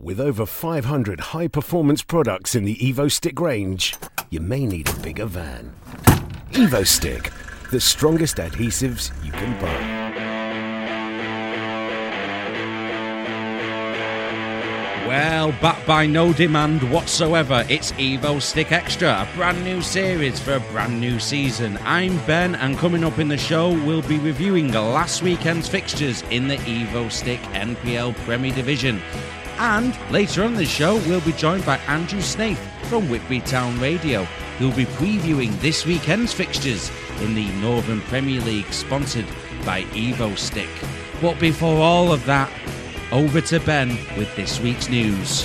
With over 500 high-performance products in the EvoStick range, you may need a bigger van. EvoStick, the strongest adhesives you can buy. Well, backed by no demand whatsoever, it's EvoStick Extra, a brand new series for a brand new season. I'm Ben, and coming up in the show, we'll be reviewing last weekend's fixtures in the EvoStick NPL Premier Division. And later on in the show, we'll be joined by Andrew Snaith from Whitby Town Radio, who'll be previewing this weekend's fixtures in the Northern Premier League, sponsored by EvoStick. But before all of that, over to Ben with this week's news.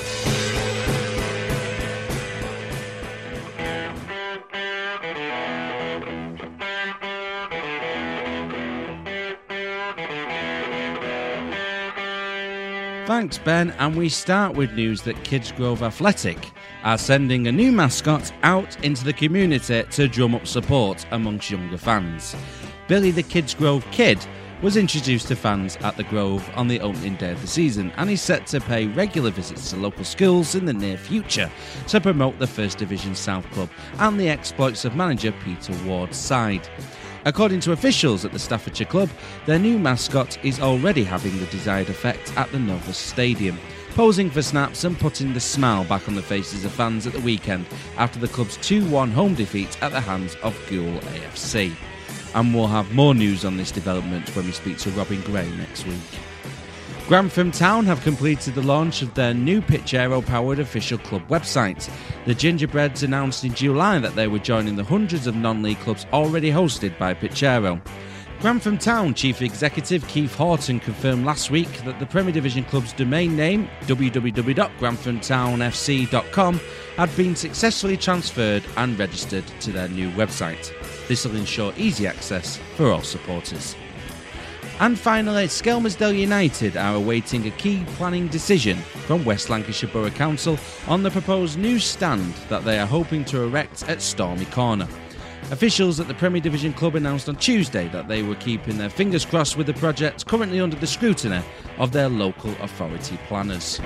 Thanks, Ben, and we start with news that Kidsgrove Athletic are sending a new mascot out into the community to drum up support amongst younger fans. Billy the Kidsgrove Kid was introduced to fans at the Grove on the opening day of the season, and is set to pay regular visits to local schools in the near future to promote the First Division South Club and the exploits of manager Peter Ward's side. According to officials at the Staffordshire club, their new mascot is already having the desired effect at the Novus Stadium, posing for snaps and putting the smile back on the faces of fans at the weekend after the club's 2-1 home defeat at the hands of Goole AFC. And we'll have more news on this development when we speak to Robin Gray next week. Grantham Town have completed the launch of their new Pitchero-powered official club website. The Gingerbreads announced in July that they were joining the hundreds of non-league clubs already hosted by Pitchero. Grantham Town Chief Executive Keith Horton confirmed last week that the Premier Division club's domain name, www.granthamtownfc.com, had been successfully transferred and registered to their new website. This will ensure easy access for all supporters. And finally, Skelmersdale United are awaiting a key planning decision from West Lancashire Borough Council on the proposed new stand that they are hoping to erect at Stormy Corner. Officials at the Premier Division club announced on Tuesday that they were keeping their fingers crossed with the project currently under the scrutiny of their local authority planners.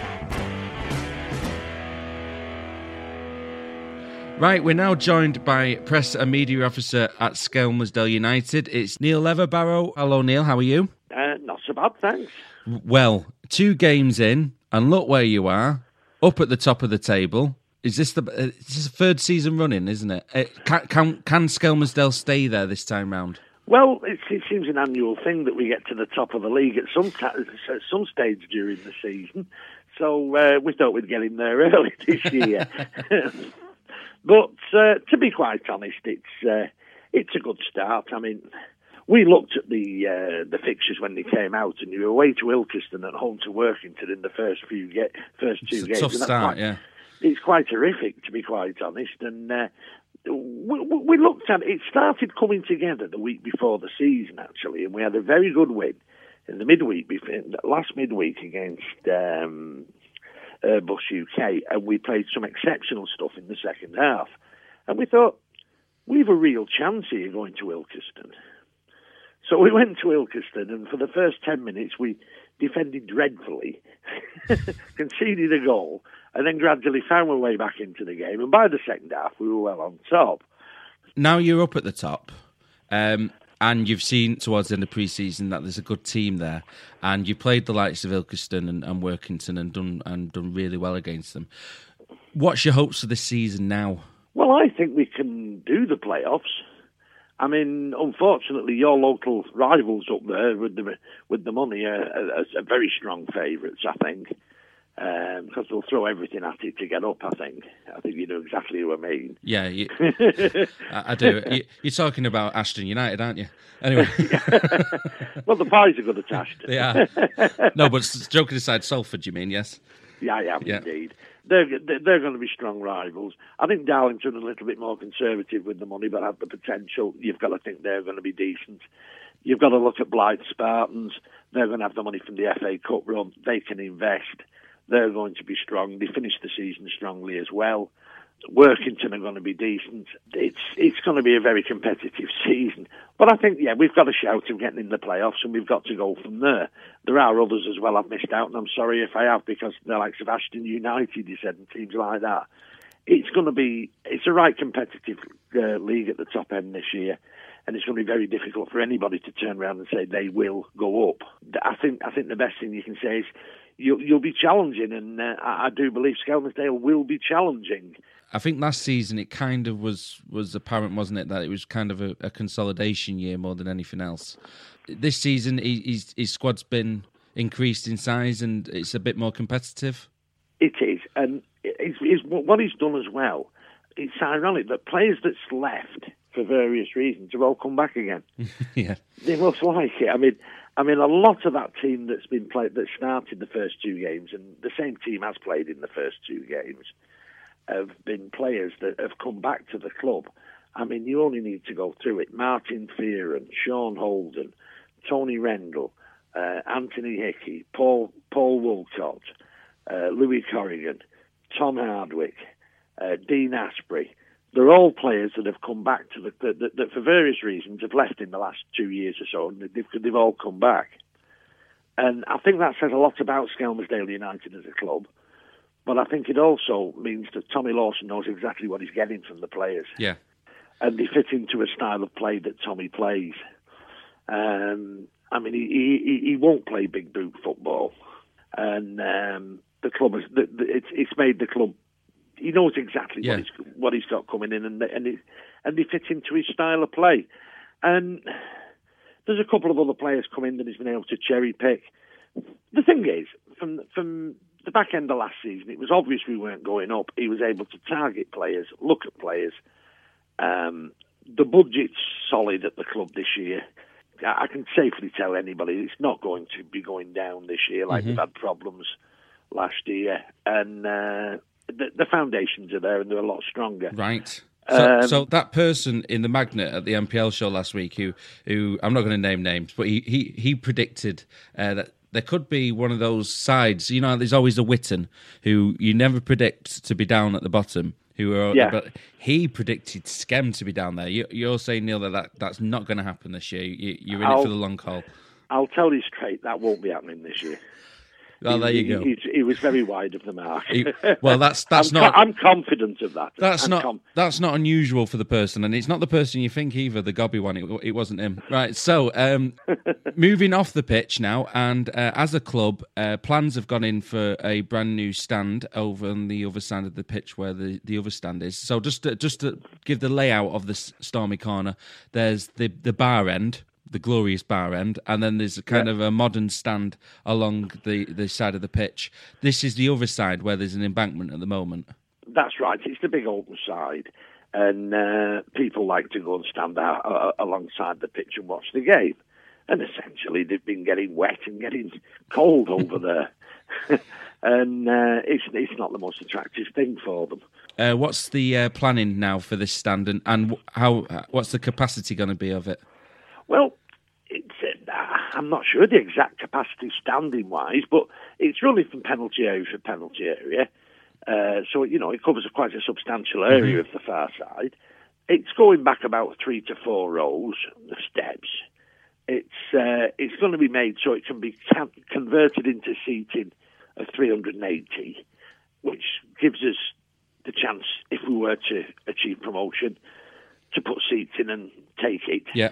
Right, we're now joined by Press and Media Officer at Skelmersdale United. It's Neil Leverbarrow. Hello, Neil. How are you? Not so bad, thanks. Well, 2 games in, and look where you are, up at the top of the table. Is this the 3rd season running, isn't it? Can Skelmersdale stay there this time round? Well, it seems an annual thing that we get to the top of the league at some stage during the season. So we thought we'd get in there early this year. But to be quite honest, it's a good start. I mean, we looked at the fixtures when they came out, and you were away to Ilkeston and home to Workington in the first two games. It's a tough start, yeah. It's quite horrific, to be quite honest. And we looked at it. It started coming together the week before the season, actually, and we had a very good win in the last midweek against Airbus UK, and we played some exceptional stuff in the second half. And we thought, we've a real chance here going to Ilkeston. So we went to Ilkeston, and for the first 10 minutes, we defended dreadfully, conceded a goal, and then gradually found our way back into the game. And by the second half, we were well on top. Now you're up at the top, and you've seen towards the end of pre-season that there's a good team there, and you played the likes of Ilkeston and Workington and done really well against them. What's your hopes for this season now? Well, I think we can do the playoffs. I mean, unfortunately, your local rivals up there with the money are very strong favourites, I think, because they'll throw everything at it to get up, I think. I think you know exactly who I mean. Yeah, I do. You're talking about Ashton United, aren't you? Anyway. Well, the pies are good at Ashton. Yeah. No, but joking aside, Salford, you mean, yes? Yeah, I am, indeed. They're going to be strong rivals. I think Darlington are a little bit more conservative with the money, but have the potential. You've got to think they're going to be decent. You've got to look at Blythe Spartans. They're going to have the money from the FA Cup run. They can invest. They're going to be strong. They finished the season strongly as well. Workington are going to be decent. It's going to be a very competitive season. But I think, we've got a shout of getting in the playoffs, and we've got to go from there. There are others as well I've missed out, and I'm sorry if I have, because they're like Sebastian United, you said, and teams like that. It's a right competitive league at the top end this year, and it's going to be very difficult for anybody to turn around and say they will go up. I think the best thing you can say is you'll be challenging, and I do believe Skelmersdale will be challenging. I think last season it kind of was apparent, wasn't it, that it was kind of a consolidation year more than anything else. This season, his squad's been increased in size and it's a bit more competitive. It is, and what he's done as well. It's ironic that players that's left for various reasons have all come back again. Yeah, they must like it. I mean, a lot of that team that's been played, that started the first two games, and the same team has played in the first two games, have been players that have come back to the club. I mean, you only need to go through it. Martin Fearon, Sean Holden, Tony Rendell, Anthony Hickey, Paul Woolcott, Louis Corrigan, Tom Hardwick, Dean Asprey. They're all players that have come back to that for various reasons have left in the last 2 years or so, and they've all come back. And I think that says a lot about Skelmersdale United as a club. But I think it also means that Tommy Lawson knows exactly what he's getting from the players. Yeah. And they fit into a style of play that Tommy plays. I mean, he won't play big boot football. And the club it's made the club. He knows exactly what he's got coming in, and they fit into his style of play. And there's a couple of other players come in that he's been able to cherry pick. The thing is, from the back end of last season, it was obvious we weren't going up. He was able to target players, look at players. The budget's solid at the club this year. I can safely tell anybody it's not going to be going down this year like we've had problems last year. And the foundations are there, and they're a lot stronger. Right. So that person in the Magnet at the MPL show last week, who I'm not going to name names, but he predicted that there could be one of those sides. You know, there's always a Witten who you never predict to be down at the bottom. But he predicted Skem to be down there. You're saying, Neil, that's not going to happen this year. You're in it for the long haul. I'll tell you straight, that won't be happening this year. Well, there you go. He was very wide of the mark. That's not. I'm confident of that. That's not unusual for the person, and it's not the person you think either. The Gobby one, it wasn't him. Right. So, moving off the pitch now, and as a club, plans have gone in for a brand new stand over on the other side of the pitch where the other stand is. So, just to give the layout of this Stormy Corner, there's the bar end. The glorious bar end, and then there's a kind of a modern stand along the side of the pitch. This is the other side where there's an embankment at the moment. That's right. It's the big open side, and people like to go and stand out alongside the pitch and watch the game. And essentially, they've been getting wet and getting cold over there, and it's not the most attractive thing for them. What's the planning now for this stand, and what's the capacity going to be of it? Well, I'm not sure the exact capacity standing-wise, but it's running from penalty area to penalty area. So, it covers quite a substantial area of the far side. It's going back about 3 to 4 rows of steps. It's going to be made so it can be converted into seating of 380, which gives us the chance, if we were to achieve promotion, to put seats in and take it. Yeah.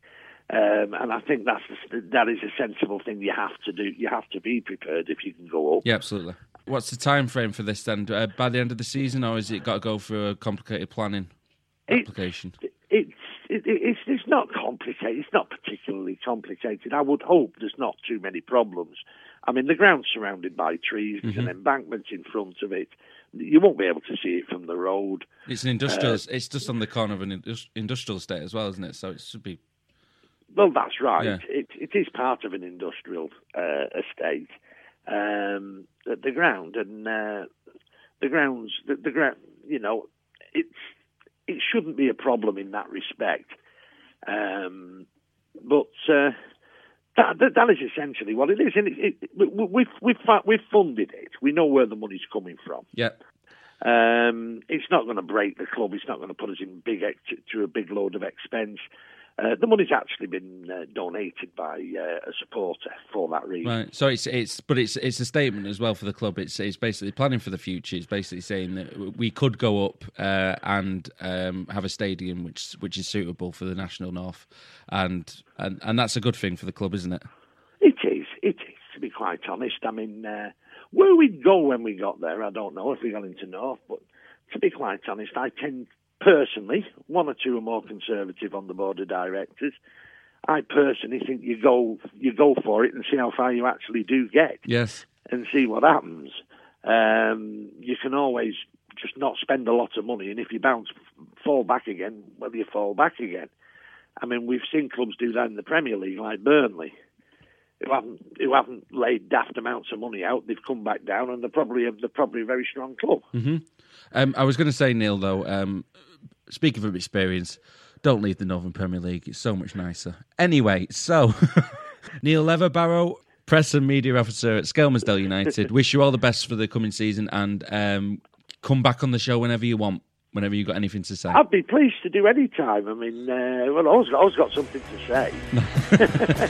And I think that is a sensible thing you have to do. You have to be prepared if you can go up. Yeah, absolutely. What's the time frame for this then? By the end of the season, or has it got to go through a complicated planning application? It's not complicated. It's not particularly complicated. I would hope there's not too many problems. I mean, the ground's surrounded by trees. There's an embankment in front of it. You won't be able to see it from the road. It's an industrial. It's just on the corner of an industrial estate as well, isn't it? So it should be. Well, that's right. Yeah. It is part of an industrial estate. The ground and the grounds. The ground. It shouldn't be a problem in that respect. But that is essentially what it is. And we've funded it. We know where the money's coming from. Yeah. It's not going to break the club. It's not going to put us in to a big load of expense. The money's actually been donated by a supporter for that reason. Right. So it's a statement as well for the club. It's basically planning for the future. It's basically saying that we could go up and have a stadium which is suitable for the National North, and that's a good thing for the club, isn't it? It is. To be quite honest, I mean, where we'd go when we got there, I don't know if we got into North, but to be quite honest, I tend. Personally, one or two are more conservative on the board of directors. I personally think you go for it and see how far you actually do get. Yes. And see what happens. You can always just not spend a lot of money, and if you fall back again, well, you fall back again. I mean, we've seen clubs do that in the Premier League, like Burnley, who haven't laid daft amounts of money out. They've come back down, and they're probably a very strong club. Mm-hmm. I was going to say, Neil, though, speaking from experience, don't leave the Northern Premier League. It's so much nicer. Anyway, so Neil Leverbarrow, Press and Media Officer at Skelmersdale United. Wish you all the best for the coming season, and come back on the show whenever you want, whenever you've got anything to say. I'd be pleased to do any time. I mean, I've always got something to say.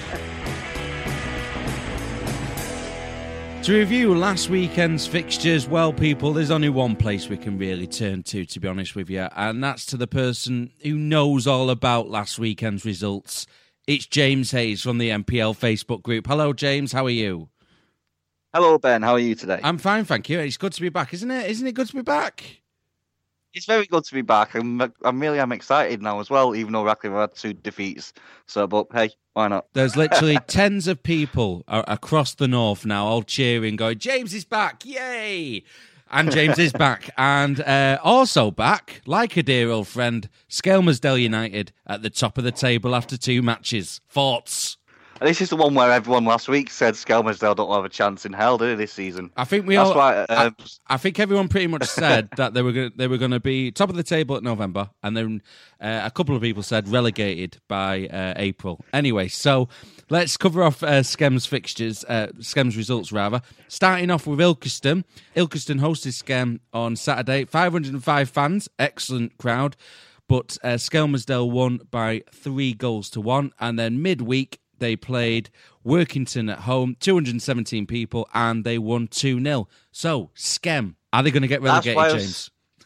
To review last weekend's fixtures, well, people, there's only one place we can really turn to be honest with you, and that's to the person who knows all about last weekend's results. It's James Hayes from the MPL Facebook group. Hello, James. How are you? Hello, Ben. How are you today? I'm fine, thank you. It's good to be back, isn't it? Isn't it good to be back? It's very good to be back. I'm excited now as well, even though Radcliffe had 2 defeats. So, but hey, why not? There's literally tens of people across the north now, all cheering, going, James is back, yay! And James is back. And also back, like a dear old friend, Skelmersdale United at the top of the table after 2 matches. Thoughts? And this is the one where everyone last week said Skelmersdale don't have a chance in hell, do they, this season? I think I think everyone pretty much said that they were going to be top of the table at November, and then a couple of people said relegated by April. Anyway, so let's cover off Skem's fixtures, Skem's results rather. Starting off with Ilkeston. Ilkeston hosted Skem on Saturday. 505 fans, excellent crowd, but Skelmersdale won by 3-1, and then midweek they played Workington at home, 217 people, and they won 2-0. So, Skem, are they going to get relegated, James?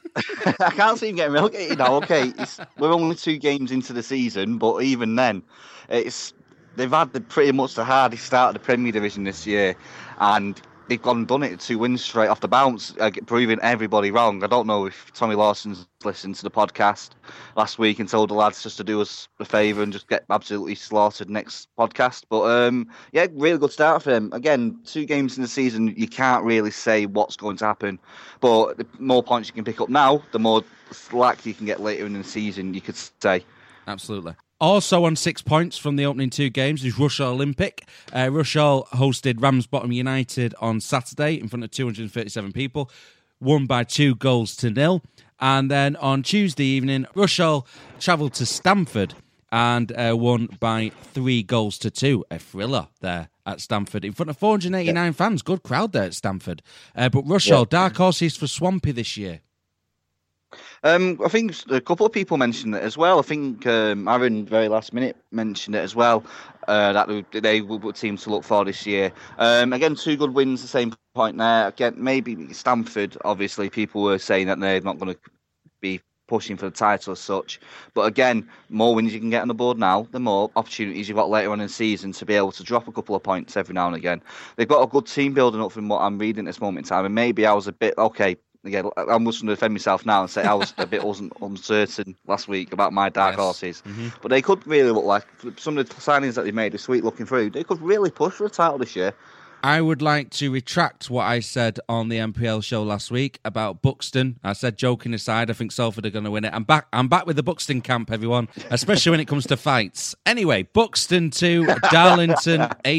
I can't see them getting relegated now. Okay, we're only 2 games into the season, but even then, they've had pretty much the hardest start of the Premier Division this year, and they've gone and done it, 2 wins straight off the bounce, proving everybody wrong. I don't know if Tommy Lawson's listened to the podcast last week and told the lads just to do us a favour and just get absolutely slaughtered next podcast. But yeah, really good start for them. Again, 2 games in the season, you can't really say what's going to happen. But the more points you can pick up now, the more slack you can get later in the season, you could say. Absolutely. Also on 6 points from the opening 2 games is Rushall Olympic. Rushall hosted Ramsbottom United on Saturday in front of 237 people, won by 2-0. And then on Tuesday evening, Rushall travelled to Stamford and won by 3-2. A thriller there at Stamford in front of 489 fans. Good crowd there at Stamford. But Rushall, dark horses for Swampy this year. I think a couple of people mentioned it as well. I think Aaron, very last minute, mentioned it as well, that they would team to look for this year. Again, 2 good wins, the same point there. Again, maybe Stamford, obviously, people were saying that they're not going to be pushing for the title as such. But again, more wins you can get on the board now, the more opportunities you've got later on in the season to be able to drop a couple of points every now and again. They've got a good team building up from what I'm reading at this moment in time, and maybe I was a bit, okay, again, I'm just going to defend myself now and say I was a bit uncertain last week about my dark horses. Mm-hmm. But they could really look like, some of the signings that they made this week looking through, they could really push for a title this year. I would like to retract what I said on the MPL show last week about Buxton. I said, joking aside, I think Salford are going to win it. I'm back with the Buxton camp, everyone, especially when it comes to fights. Anyway, Buxton 2, Darlington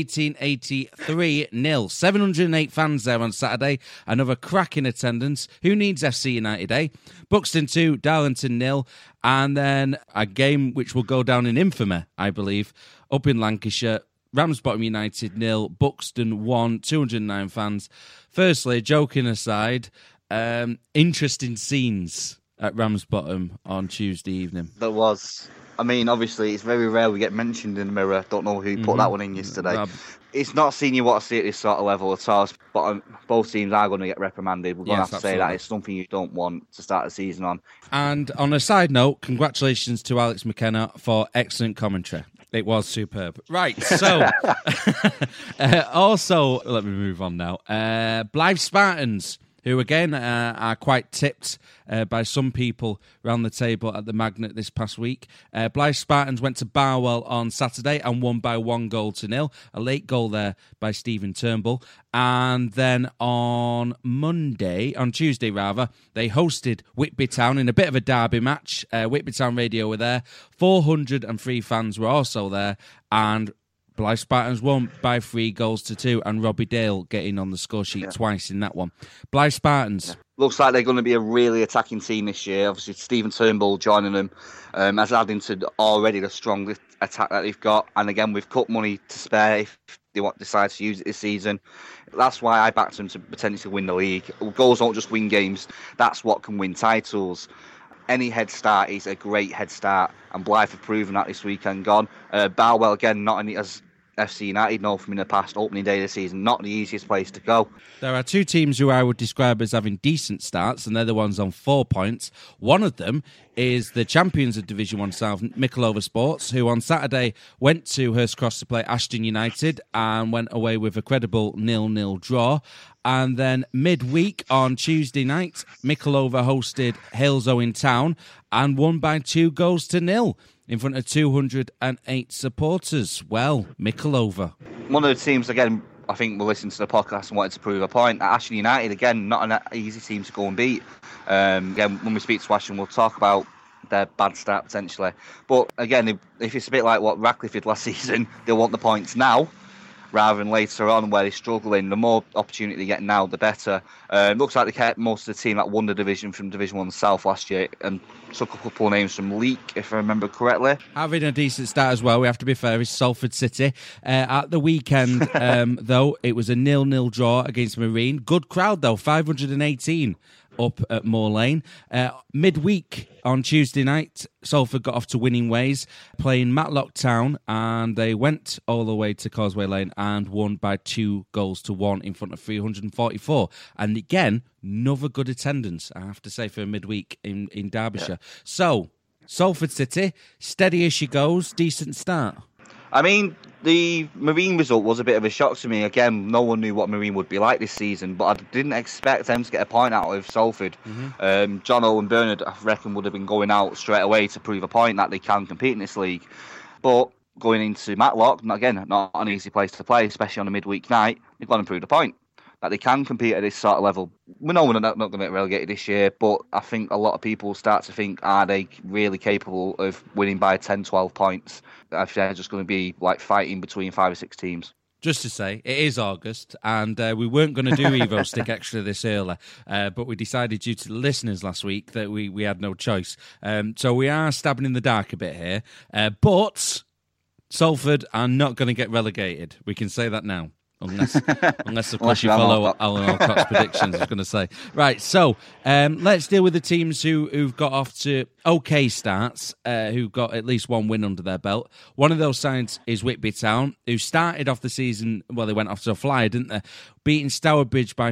1883 0. 708 fans there on Saturday. Another cracking attendance. Who needs FC United, eh? Buxton 2, Darlington 0. And then a game which will go down in infamy, I believe, up in Lancashire. Ramsbottom United 0, Buxton 1, 209 fans. Firstly, joking aside, interesting scenes at Ramsbottom on Tuesday evening. There was. I mean, obviously, it's very rare we get mentioned in the Mirror. Don't know who put that one in yesterday. It's not seen you want to see at this sort of level at all, but both teams are going to get reprimanded. We're going to have to say that it's something you don't want to start the season on. And on a side note, congratulations to Alex McKenna for excellent commentary. It was superb. Right, so also, let me move on now. Blythe Spartans, who again are quite tipped by some people around the table at the Magnet this past week. Blythe Spartans went to Barwell on Saturday and won by 1-0. A late goal there by Stephen Turnbull. And then on Tuesday, they hosted Whitby Town in a bit of a derby match. Whitby Town Radio were there. 403 fans were also there. And Blythe Spartans won by 3-2, and Robbie Dale getting on the score sheet twice in that one. Blythe Spartans. Yeah. Looks like they're going to be a really attacking team this year. Obviously, Stephen Turnbull joining them as adding to already the strong attack that they've got. And again, we've cut money to spare if they decide to use it this season. That's why I backed them to potentially win the league. Goals don't just win games. That's what can win titles. Any head start is a great head start, and Blythe have proven that this weekend gone. Barwell, again, not as FC United know from in the past, opening day of the season, not the easiest place to go. There are two teams who I would describe as having decent starts, and they're the ones on 4 points. One of them is the champions of Division 1 South, Micklova Sports, who on Saturday went to Hurst Cross to play Ashton United and went away with a credible 0-0 draw. And then midweek on Tuesday night, Micklova hosted Hales Owen Town and won by 2-0 in front of 208 supporters. Well, Micklova. One of the teams, again, I think we'll listen to the podcast and wanted to prove a point. Ashton United, again, not an easy team to go and beat. Again, when we speak to Ashton, we'll talk about their bad start potentially. But again, if it's a bit like what Ratcliffe did last season, they'll want the points now rather than later on where they're struggling. The more opportunity they get now, the better. Looks like they kept most of the team that won the division from Division 1 South last year and took a couple of names from Leek, if I remember correctly. Having a decent start as well, we have to be fair, is Salford City. At the weekend, though, it was a 0-0 draw against Marine. Good crowd, though, 518 up at Moor Lane. Midweek on Tuesday night, Salford got off to winning ways, playing Matlock Town, and they went all the way to Causeway Lane and won by 2-1 in front of 344. And again, another good attendance, I have to say, for a midweek in Derbyshire. Yeah. So, Salford City, steady as she goes, decent start. I mean, the Marine result was a bit of a shock to me. Again, no one knew what Marine would be like this season, but I didn't expect them to get a point out of Salford. Mm-hmm. John and Bernard, I reckon, would have been going out straight away to prove a point that they can compete in this league. But going into Matlock, again, not an easy place to play, especially on a midweek night, they've got to prove a point that they can compete at this sort of level. We know we're not going to get relegated this year, but I think a lot of people start to think, are they really capable of winning by 10, 12 points? If they're just going to be like fighting between 5 or 6 teams. Just to say, it is August, and we weren't going to do Evo Stick Extra this early, but we decided due to the listeners last week that we had no choice. So we are stabbing in the dark a bit here, but Salford are not going to get relegated. We can say that now. Unless of course you follow Alan Alcott's predictions, I was going to say. Right, so let's deal with the teams who've got off to okay starts, who got at least one win under their belt. One of those sides is Whitby Town, who started off the season, well, they went off to a flyer, didn't they? Beating Stourbridge by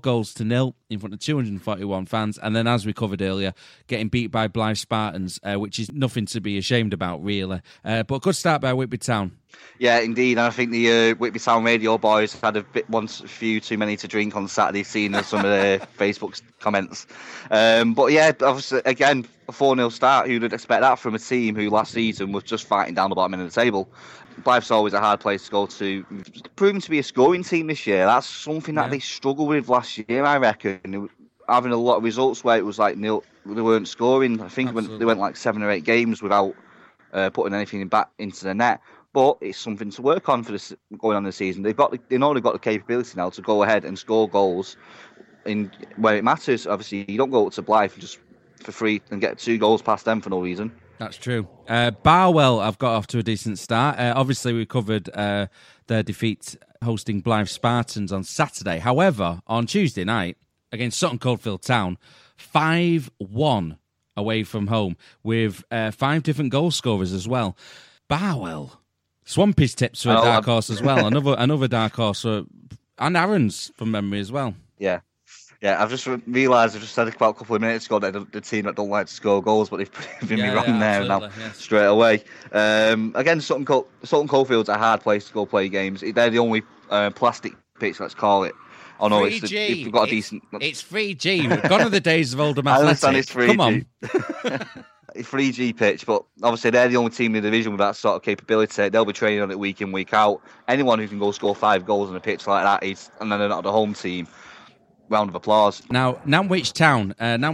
4-0 in front of 241 fans, and then, as we covered earlier, getting beat by Blythe Spartans, which is nothing to be ashamed about, really. But a good start by Whitby Town. Yeah, indeed. And I think the Whitby Town radio boys had a few too many to drink on Saturday, seeing some of their Facebook comments. But yeah, obviously, again, a 4-0 start. Who would expect that from a team who last season was just fighting down the bottom end of the table? Blythe's always a hard place to go to. Proving to be a scoring team this year. That's something that they struggled with last year, I reckon. Having a lot of results where it was like nil, they weren't scoring. I think they went like 7 or 8 games without putting anything back into the net. But it's something to work on for this going on this season. They know they've got the capability now to go ahead and score goals in where it matters. Obviously, you don't go up to Blythe just for free and get 2 goals past them for no reason. That's true. Barwell have got off to a decent start. Obviously, we covered their defeat hosting Blythe Spartans on Saturday. However, on Tuesday night, against Sutton Coldfield Town, 5-1 away from home, with 5 different goal scorers as well. Barwell. Swampy's tips for a dark horse as well. Another dark horse. And Aaron's from memory as well. Yeah. Yeah, I've just realised, I've just said about a couple of minutes ago that the team that don't like to score goals, but they've proven me wrong there now, straight away. Again, Sutton Coldfield's a hard place to go play games. They're the only plastic pitch, let's call it. Oh no, you've got a decent... It's 3G. Gone are the days of Oldham I Athletic. understand it's 3G. Come on. 3G pitch, but obviously they're the only team in the division with that sort of capability. They'll be training on it week in, week out. Anyone who can go score 5 goals on a pitch like that and then they're not the home team, round of applause. Now, Nantwich Town.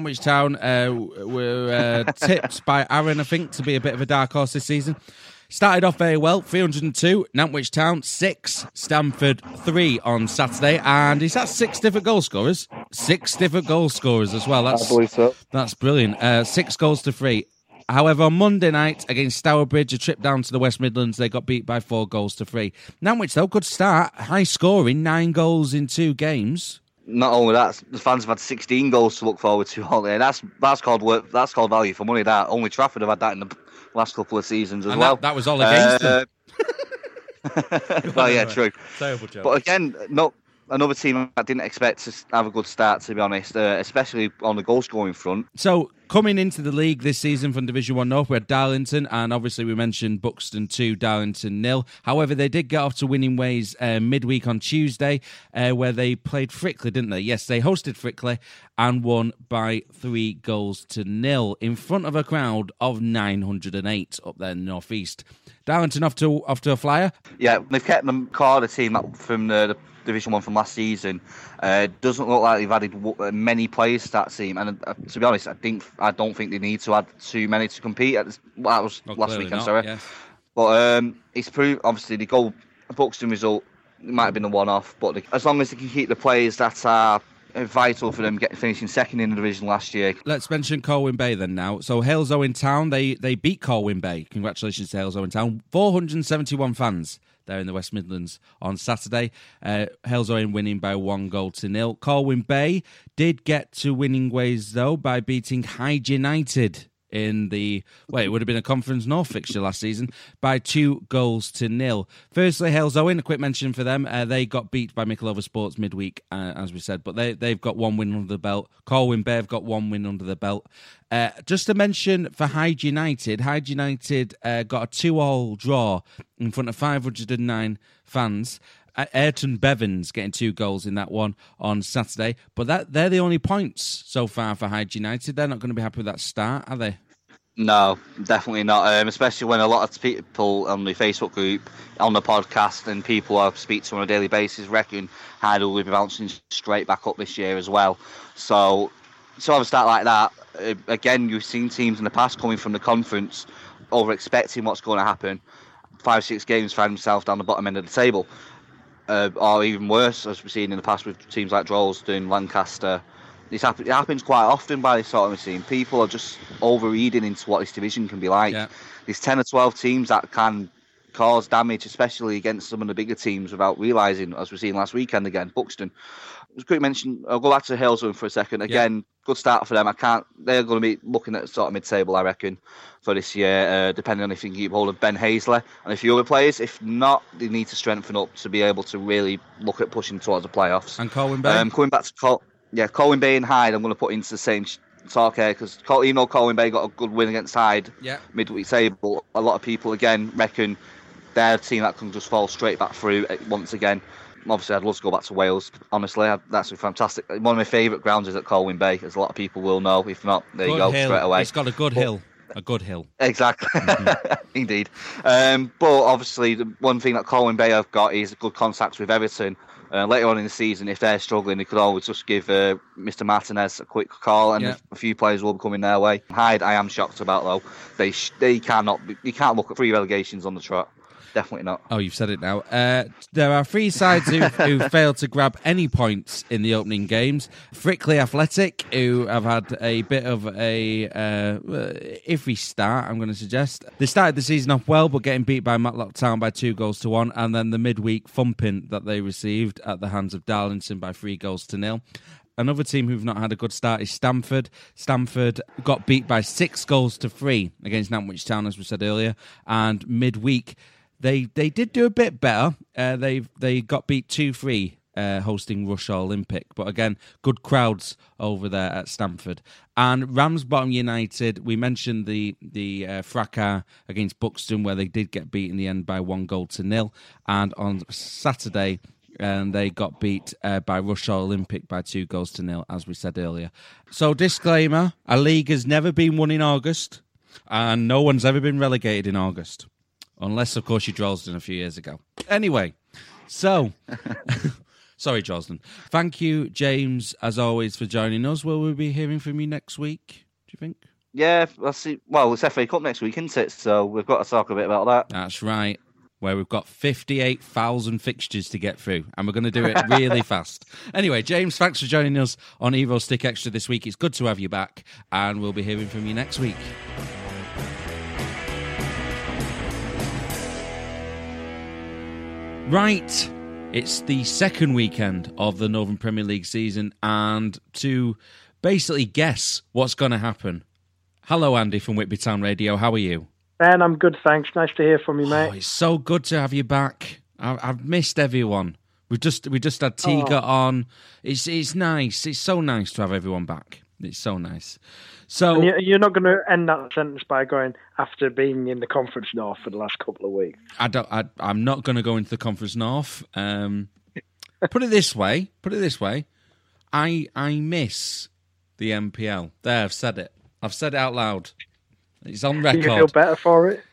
Were tipped by Aaron, I think, to be a bit of a dark horse this season. Started off very well, 302. Nantwich Town, 6. Stamford, 3 on Saturday. And is that 6 different goal scorers? 6 different goal scorers as well. I believe so. That's brilliant. 6 goals to 3. However, on Monday night against Stourbridge, a trip down to the West Midlands, they got beat by 4 goals to 3. Nantwich, though, good start. High scoring, 9 goals in 2 games. Not only that, the fans have had 16 goals to look forward to all day. That's called work. That's called value for money. That only Trafford have had that in the last couple of seasons as well. That was all against them. Well, yeah, true. Terrible joke. But again, another team I didn't expect to have a good start, to be honest, especially on the goal scoring front. So, coming into the league this season from Division 1 North, we had Darlington, and obviously we mentioned Buxton 2, Darlington 0. However, they did get off to winning ways midweek on Tuesday, where they played Frickley, didn't they? Yes, they hosted Frickley and won by 3 goals to 0 in front of a crowd of 908 up there in the North East. Darlington off to a flyer. Yeah, they've kept them core, the team from the Division 1 from last season. Doesn't look like they've added many players to that team, and to be honest, I don't think they need to add too many to compete. That was last weekend, sorry. Yes. But it's proved, obviously, the Buxton result might have been a one-off, but as long as they can keep the players that are vital for them finishing second in the division last year. Let's mention Colwyn Bay then now. So Hales Owen Town, they beat Colwyn Bay. Congratulations to Hales Owen Town. 471 fans there in the West Midlands on Saturday. Hales Owen winning by 1 goal to 0. Colwyn Bay did get to winning ways though by beating Hyde United in it would have been a Conference North fixture last season, by 2 goals to 0. Firstly, Hales Owen, a quick mention for them. They got beat by Mickleover Sports midweek, as we said, but they've got 1 win under the belt. Colwyn Bay have got 1 win under the belt. Just to mention for Hyde United got a 2-2 draw in front of 509 fans. Ayrton Bevins getting 2 goals in that one on Saturday. But they're the only points so far for Hyde United. They're not going to be happy with that start, are they? No, definitely not. Especially when a lot of people on the Facebook group, on the podcast, and people I speak to on a daily basis reckon Hyde will be bouncing straight back up this year as well. So have a start like that. Again, you've seen teams in the past coming from the conference over expecting what's going to happen. 5-6 games find themselves down the bottom end of the table. Or even worse, as we've seen in the past with teams like Droylsden, Lancaster. It happens quite often by this sort of team. People are just overreading into what this division can be like. Yeah. There's 10 or 12 teams that can cause damage, especially against some of the bigger teams, without realising, as we've seen last weekend again, Buxton. Just a quick mention, I'll go back to Hales Owen for a second. Again, Good start for them. They're going to be looking at sort of mid-table, I reckon, for this year, depending on if you can keep hold of Ben Hazley and a few other players. If not, they need to strengthen up to be able to really look at pushing towards the playoffs. And Colwyn Bay? Coming back to Colwyn Bay and Hyde, I'm going to put into the same talk here, because even though Colwyn Bay got a good win against Hyde midweek table, a lot of people, again, reckon they're a team that can just fall straight back through once again. Obviously, I'd love to go back to Wales, honestly. That's fantastic. One of my favourite grounds is at Colwyn Bay, as a lot of people will know. If not, there you go, straight away. It's got a good hill. A good hill. Exactly. Indeed. But obviously, the one thing that Colwyn Bay have got is good contacts with Everton. Later on in the season, if they're struggling, they could always just give Mr. Martinez a quick call, and a few players will be coming their way. Hyde, I am shocked about, though. You can't look at 3 relegations on the trot. Definitely not. Oh, you've said it now. There are 3 sides who failed to grab any points in the opening games. Frickley Athletic, who have had a bit of a iffy start, I'm going to suggest. They started the season off well, but getting beat by Matlock Town by 2-1, and then the midweek thumping that they received at the hands of Darlington by 3-0. another team who've not had a good start is Stamford. Stamford got beat by 6-3 against Nantwich Town, as we said earlier, and midweek they did do a bit better. They got beat 2-3. Hosting Russia Olympic, but again, good crowds over there at Stamford. And Ramsbottom United, we mentioned the fracas against Buxton, where they did get beat in the end by 1-0. And on Saturday, they got beat by Russia Olympic by 2-0, as we said earlier. So, disclaimer: a league has never been won in August, and no one's ever been relegated in August, unless, of course, you Droylsden a few years ago. Anyway, so. Sorry, Droylsden. Thank you, James, as always, for joining us. Will we be hearing from you next week, do you think? Yeah, I'll see. Well, it's FA Cup next week, isn't it? So we've got to talk a bit about that. That's right, where we've got 58,000 fixtures to get through, and we're going to do it really fast. Anyway, James, thanks for joining us on Evo Stick Extra this week. It's good to have you back, and we'll be hearing from you next week. Right. It's the second weekend of the Northern Premier League season, and to basically guess what's going to happen. Hello, Andy from Whitby Town Radio. How are you? Ben, I'm good, thanks. Nice to hear from you, mate. Oh, it's so good to have you back. I've missed everyone. We just had Tiga on. It's nice. It's so nice to have everyone back. It's so nice. So and you're not going to end that sentence by going after being in the Conference North for the last couple of weeks. I'm not going to go into the Conference North. Put it this way. I miss the NPL. There, I've said it. I've said it out loud. It's on record. Do you feel better for it?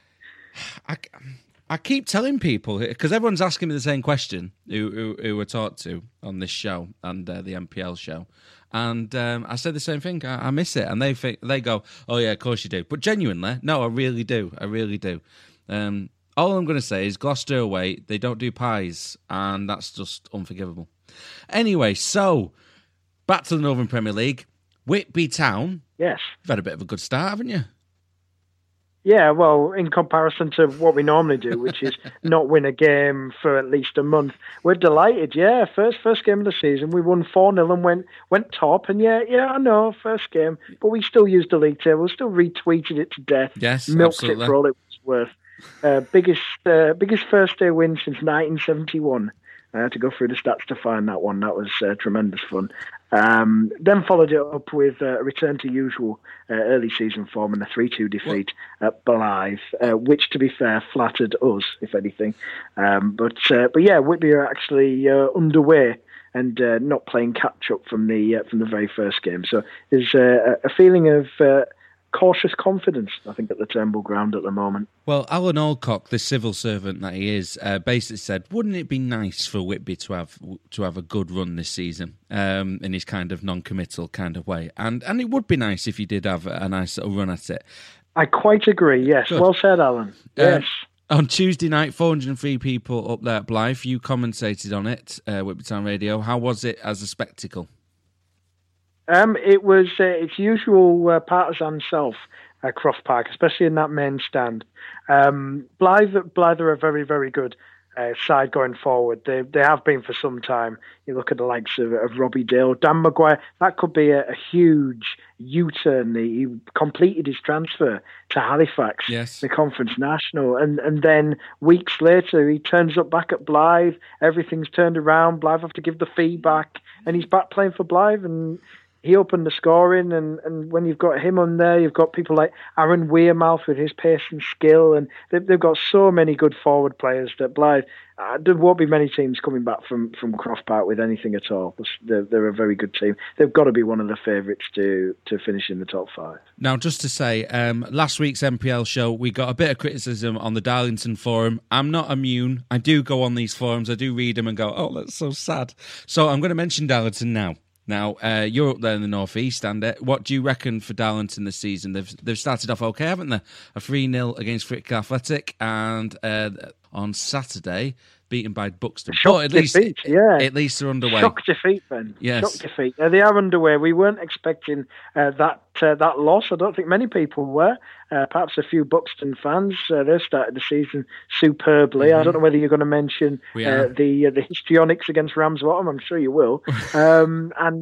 I keep telling people, because everyone's asking me the same question who were talked to on this show and the NPL show. And I said the same thing. I miss it. And they go, oh, yeah, of course you do. But genuinely, no, I really do. I really do. All I'm going to say is Gloucester away, they don't do pies. And that's just unforgivable. Anyway, so back to the Northern Premier League. Whitby Town. Yes. You've had a bit of a good start, haven't you? Yeah, well, in comparison to what we normally do, which is not win a game for at least a month, we're delighted. Yeah, first game of the season, we won 4-0 and went top. And yeah, I know, first game, but we still used the league table, still retweeted it to death. Yes, milked absolutely. it for all it was worth. Biggest first day win since 1971. I had to go through the stats to find that one. That was tremendous fun. Then followed it up with a return to usual early season form and a 3-2 defeat at Blythe, which, to be fair, flattered us, if anything. But yeah, Whitby are actually underway and not playing catch up from the very first game. So there's a feeling of cautious confidence, I think, at the Turnbull ground at the moment. Well, Alan Alcock, the civil servant that he is, basically said, wouldn't it be nice for Whitby to have a good run this season in his kind of non-committal kind of way? And it would be nice if you did have a nice little run at it. I quite agree, yes. Good. Well said, Alan. Yes. On Tuesday night, 403 people up there at Blythe. You commentated on it, Whitby Town Radio. How was it as a spectacle? It was its usual partisan self at Croft Park, especially in that main stand. Blythe are a very, very good side going forward. They have been for some time. You look at the likes of Robbie Dale, Dan Maguire. That could be a huge U-turn. He completed his transfer to Halifax, yes, the Conference National, and then weeks later he turns up back at Blythe. Everything's turned around. Blythe have to give the fee back, and he's back playing for Blythe. And he opened the scoring, and when you've got him on there, you've got people like Aaron Weirmouth with his pace and skill, and they've got so many good forward players that Blythe, there won't be many teams coming back from Croft Park with anything at all. They're a very good team. They've got to be one of the favourites to finish in the top 5. Now, just to say, last week's NPL show, we got a bit of criticism on the Darlington forum. I'm not immune. I do go on these forums. I do read them and go, oh, that's so sad. So I'm going to mention Darlington now. Now, you're up there in the northeast, and what do you reckon for Darlington this season? They've started off okay, haven't they? A 3-0 against Frick Athletic, and on Saturday, beaten by Buxton. Shock defeat, yeah. At least they're underway. Shock defeat, Ben. Yes. Shock defeat. They are underway. We weren't expecting that loss. I don't think many people were. Perhaps a few Buxton fans. They started the season superbly. I don't know whether you're going to mention the histrionics against Ramsbottom. I'm sure you will. And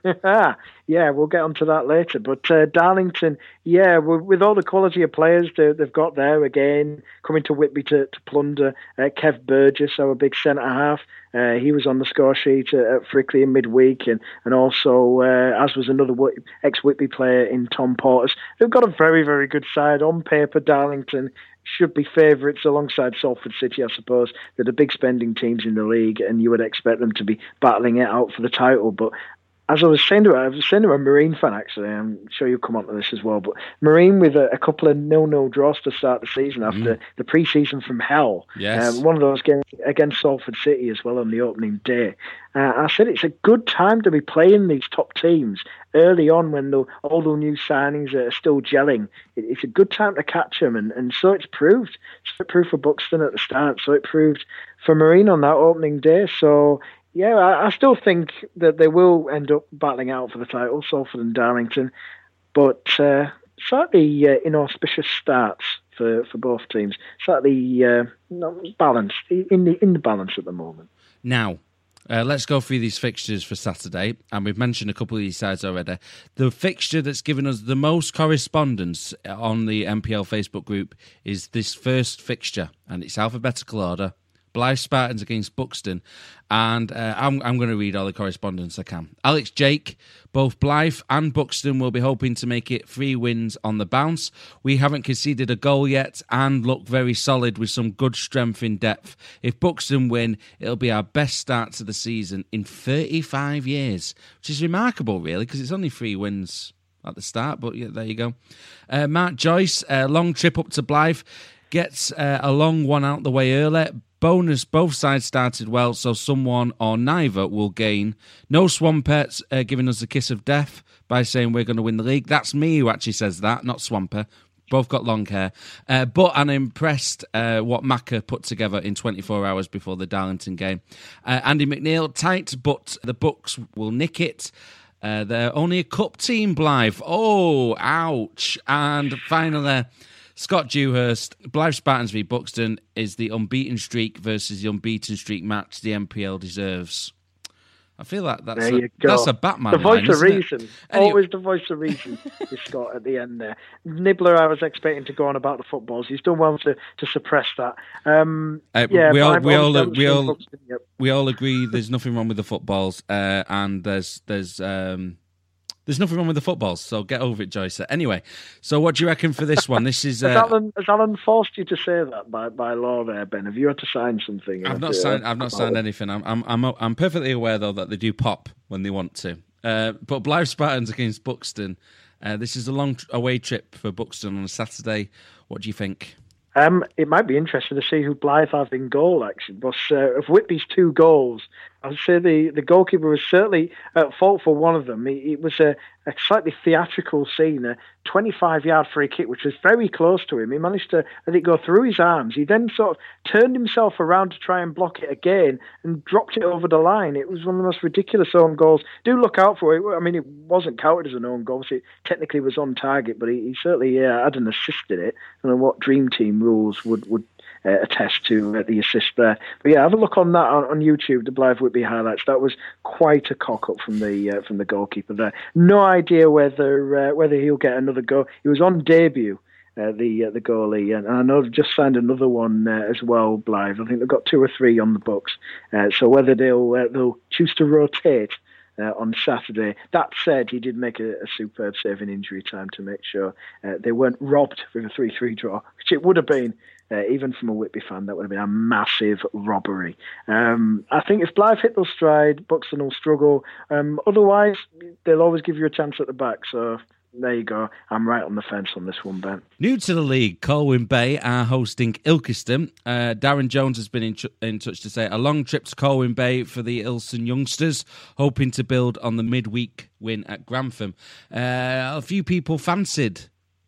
yeah, we'll get onto that later. But Darlington, yeah, with all the quality of players they've got there, again, coming to Whitby to plunder. Kev Burgess, our big centre-half, he was on the score sheet at Frickley in midweek, and also, as was another ex-Whitby player in Tom Porters. They've got a very, very good side. On paper, Darlington should be favourites alongside Salford City, I suppose. They're the big spending teams in the league, and you would expect them to be battling it out for the title. But as I was saying to a Marine fan, actually, I'm sure you'll come on to this as well, but Marine with a couple of 0-0 draws to start the season after the pre-season from hell. Yes. One of those games against Salford City as well on the opening day. I said it's a good time to be playing these top teams early on when all the new signings are still gelling. It's a good time to catch them, and so it's proved. So it proved for Buxton at the start, so it proved for Marine on that opening day. So yeah, I still think that they will end up battling out for the title, Salford and Darlington, but slightly inauspicious starts for both teams. Slightly balanced, in the balance at the moment. Now, let's go through these fixtures for Saturday, and we've mentioned a couple of these sides already. The fixture that's given us the most correspondence on the MPL Facebook group is this first fixture, and it's alphabetical order. Blythe Spartans against Buxton, and I'm going to read all the correspondence I can. Alex Jake, both Blythe and Buxton will be hoping to make it 3 wins on the bounce. We haven't conceded a goal yet and look very solid with some good strength in depth. If Buxton win, it'll be our best start to the season in 35 years, which is remarkable, really, because it's only 3 wins at the start, but yeah, there you go. Mark Joyce, long trip up to Blythe, gets a long one out the way early. Bonus, both sides started well, so someone or neither will gain. No Swampert giving us the kiss of death by saying we're going to win the league. That's me who actually says that, not Swamper. Both got long hair. But I'm impressed what Macca put together in 24 hours before the Darlington game. Andy McNeil, tight, but the Bucks will nick it. They're only a cup team, Blythe. Oh, ouch. And finally, Scott Dewhurst, Blythe Spartans v Buxton is the unbeaten streak versus the unbeaten streak match the MPL deserves. I feel like that's a Batman. The voice line, of reason. Anyway. Always the voice of reason is Scott at the end there. Nibbler, I was expecting to go on about the footballs. He's done well to suppress that. We all agree there's nothing wrong with the footballs, and there's nothing wrong with the footballs, so get over it, Joyce. Anyway, so what do you reckon for this one? This is has Alan forced you to say that by law there, Ben? Have you had to sign something? I've not signed anything. I'm perfectly aware though that they do pop when they want to. But Blythe Spartans against Buxton. This is a long away trip for Buxton on a Saturday. What do you think? It might be interesting to see who Blythe have in goal, actually. But of Whitby's 2 goals, I'd say the goalkeeper was certainly at fault for one of them. It was a slightly theatrical scene, a 25-yard free kick, which was very close to him. He managed to let it go through his arms. He then sort of turned himself around to try and block it again and dropped it over the line. It was one of the most ridiculous own goals. Do look out for it. I mean, it wasn't counted as an own goal, so it technically was on target, but he certainly had an assist in it. I don't know what Dream Team rules would attest to the assist there. But yeah, have a look on that on YouTube, the Blythe Whitby highlights. That was quite a cock up from the goalkeeper there. No idea whether he'll get another go. He was on debut, the goalie, and I know they've just signed another one as well, Blythe. I think they've got 2 or 3 on the books. So whether they'll choose to rotate on Saturday. That said, he did make a superb save in injury time to make sure they weren't robbed with a 3-3 draw, which it would have been. Even from a Whitby fan, that would have been a massive robbery. I think if Blythe hit their stride, Buxton will struggle. Otherwise, they'll always give you a chance at the back. So there you go. I'm right on the fence on this one, Ben. New to the league, Colwyn Bay are hosting Ilkeston. Darren Jones has been in touch to say a long trip to Colwyn Bay for the Ilson youngsters, hoping to build on the midweek win at Grantham. A few people fancied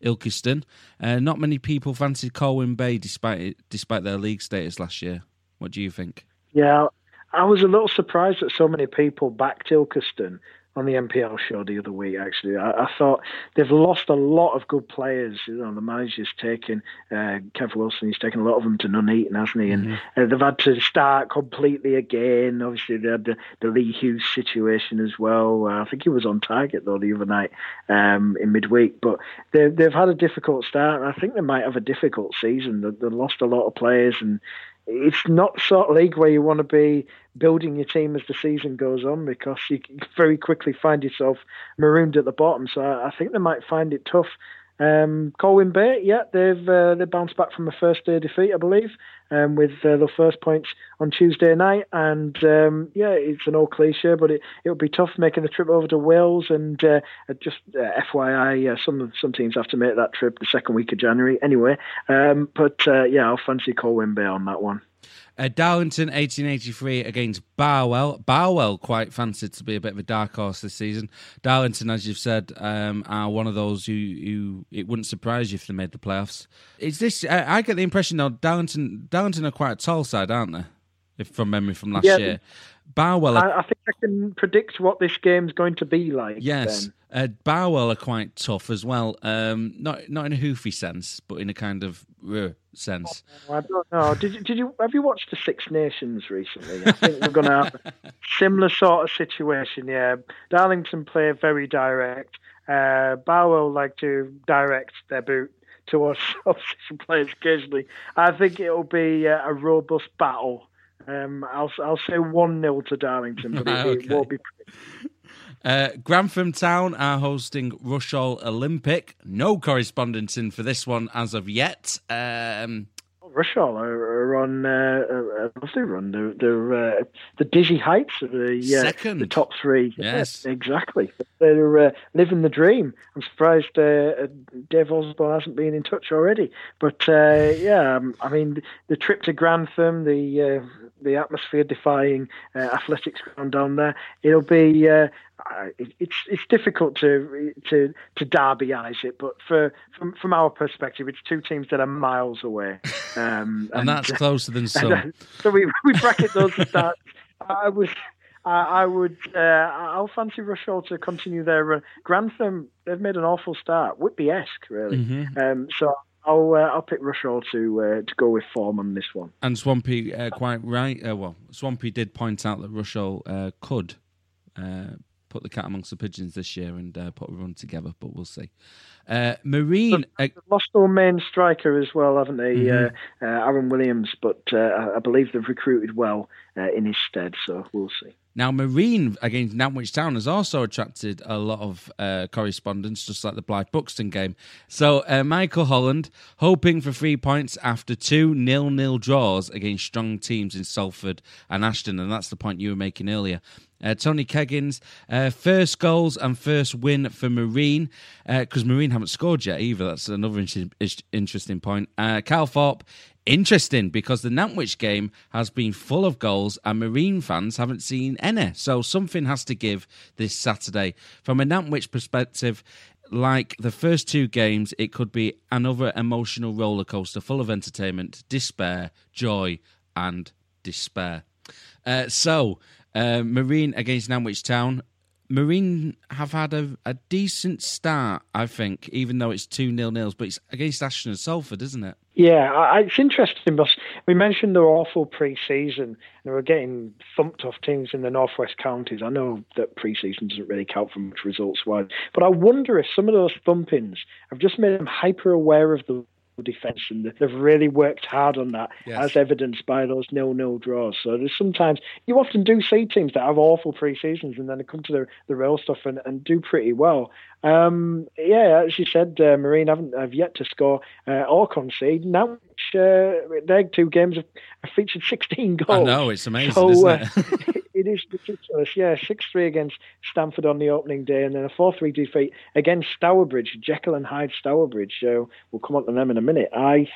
Ilkeston. Not many people fancied Colwyn Bay despite their league status last year. What do you think? Yeah, I was a little surprised that so many people backed Ilkeston on the MPL show the other week, actually. I thought they've lost a lot of good players. The manager's taken, Kev Wilson, he's taken a lot of them to Nuneaton, hasn't he? And they've had to start completely again. Obviously, they had the Lee Hughes situation as well. I think he was on target, though, the other night in midweek. But they've had a difficult start, and I think they might have a difficult season. They've lost a lot of players, and it's not the sort of league where you want to be building your team as the season goes on, because you can very quickly find yourself marooned at the bottom. So I think they might find it tough. Colwyn Bay, yeah, they bounced back from a first day defeat, I believe, with the first points on Tuesday night. And it's an old cliche, but it'll be tough making the trip over to Wales. And just FYI, some teams have to make that trip the second week of January anyway. I'll fancy Colwyn Bay on that one. Darlington 1883 against Barwell. Barwell quite fancied to be a bit of a dark horse this season. Darlington, as you've said, are one of those who it wouldn't surprise you if they made the playoffs. Is this? I get the impression though, Darlington are quite a tall side, aren't they? If from memory from last year. Barwell. I think I can predict what this game's going to be like. Yes, Barwell are quite tough as well. Not in a hoofy sense, but in a kind of sense. I don't know. Have you watched the Six Nations recently? I think we're going to have a similar sort of situation. Yeah, Darlington play very direct. Barwell like to direct their boot towards opposition players occasionally. I think it'll be a robust battle. I'll say 1-0 to Darlington, but it won't be pretty. Grantham Town are hosting Rushall Olympic. No correspondence in for this one as of yet. Rushall are on a lovely run. They're the dizzy heights of the top three. Yes, exactly. They're living the dream. I'm surprised Dave Osborne hasn't been in touch already. But I mean, the trip to Grantham, the atmosphere-defying athletics ground down there, it'll be. It's difficult to derbyize it, but from our perspective, it's two teams that are miles away, and that's closer than some. So we bracket those stats. I'll fancy Rushall to continue their run. Grantham, they've made an awful start, Whitby-esque really. So I'll pick Rushall to go with form on this one. And Swampy, quite right. Swampy did point out that Rushall could put the cat amongst the pigeons this year and put a run together, but we'll see. Marine lost their main striker as well, haven't they? Aaron Williams, but I believe they've recruited well in his stead, so we'll see. Now, Marine against Nantwich Town has also attracted a lot of correspondence, just like the Blythe Buxton game. So, Michael Holland hoping for 3 points after 2 0-0 draws against strong teams in Salford and Ashton, and that's the point you were making earlier. Tony Keggins, first goals and first win for Marine, because Marine haven't scored yet either. That's another interesting point. Calthorpe, interesting, because the Nantwich game has been full of goals and Marine fans haven't seen any. So something has to give this Saturday. From a Nantwich perspective, like the first 2 games, it could be another emotional roller coaster full of entertainment, despair, joy, and despair. Marine against Nantwich Town. Marine have had a decent start, I think, even though it's 2 0-0s, but it's against Ashton and Salford, isn't it? Yeah, it's interesting because we mentioned their awful pre-season. They were getting thumped off teams in the northwest counties. I know that pre-season doesn't really count for much results-wise, but I wonder if some of those thumpings have just made them hyper-aware of the defence, and they've really worked hard on that, as evidenced by those 0-0 draws. So there's sometimes, you often do see teams that have awful pre-seasons and then they come to the real stuff and do pretty well. As you said, Marine have yet to score or concede. Now, their 2 games have featured 16 goals. I know, it's amazing, isn't it? It is ridiculous, 6-3 against Stamford on the opening day, and then a 4-3 defeat against Stourbridge, Jekyll and Hyde Stourbridge. We'll come on to them in a minute. I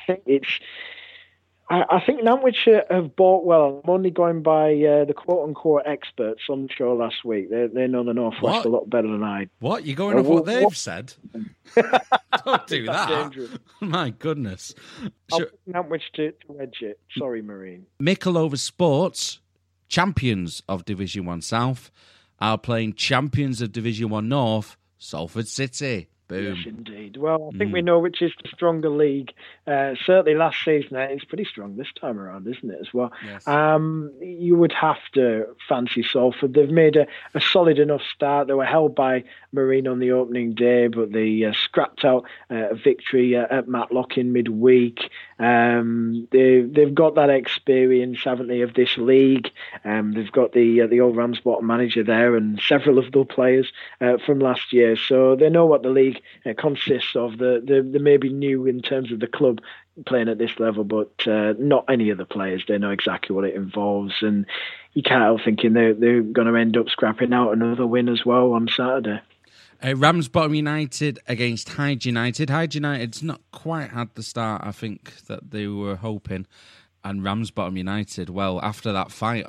think Nantwich have bought well. I'm only going by the quote-unquote experts on the show last week. They know the Northwest a lot better than I. What? You're going off what they've said? Don't do that. Dangerous. My goodness. I'll pick Nantwich to edge it. Sorry, Marine. Mickleover Sports, champions of Division 1 South, are playing champions of Division 1 North, Salford City. Boom. Yes, indeed. Well, I think we know which is the stronger league. Certainly last season, it's pretty strong this time around, isn't it, as well? Yes. You would have to fancy Salford. They've made a solid enough start. They were held by Marine on the opening day, but they scrapped out a victory at Matlock in midweek. They've got that experience, haven't they, of this league. They've got the old Ramsbottom manager there and several of the players from last year, so they know what the league consists of. They may be new in terms of the club playing at this level, but not any of the players. They know exactly what it involves, and you can't help thinking they're going to end up scrapping out another win as well on Saturday. Ramsbottom United against Hyde United. Hyde United's not quite had the start, I think, that they were hoping. And Ramsbottom United, well, after that fight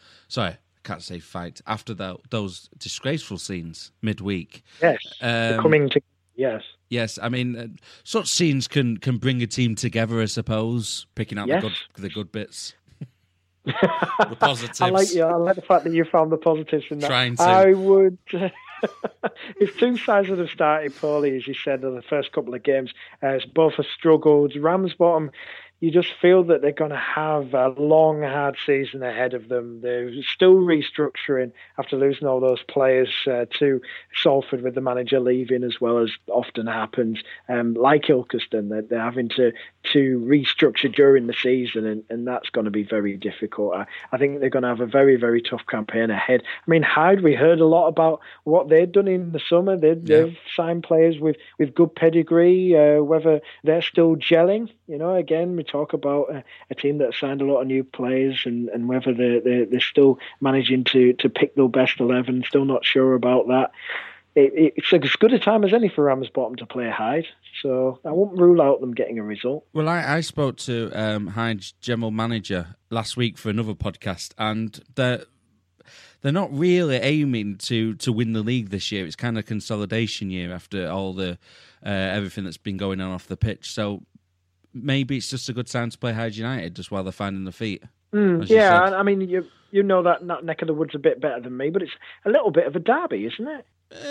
after those disgraceful scenes midweek. Yes, they're coming to. Yes. Yes, I mean, such scenes can bring a team together, I suppose, picking out the good bits. The positives. I like the fact that you found the positives in that. Trying to. I would. It's two sides that have started poorly, as you said, in the first couple of games. Both have struggled. Ramsbottom, you just feel that they're going to have a long, hard season ahead of them. They're still restructuring after losing all those players to Salford, with the manager leaving, as well as often happens. Like Ilkeston, they're having to restructure during the season, and that's going to be very difficult. I think they're going to have a very, very tough campaign ahead. I mean, Hyde, we heard a lot about what they'd done in the summer. They've signed players with good pedigree, whether they're still gelling. Again, we talk about a team that signed a lot of new players, and whether they're still managing to pick their best 11. Still not sure about that. It's as good a time as any for Ramsbottom to play Hyde, so I won't rule out them getting a result. Well, I spoke to Hyde's general manager last week for another podcast, and they're not really aiming to win the league this year. It's kind of a consolidation year after all the everything that's been going on off the pitch. So maybe it's just a good time to play Hyde United just while they're finding their feet. Yeah, I mean, you know that neck of the woods a bit better than me, but it's a little bit of a derby, isn't it?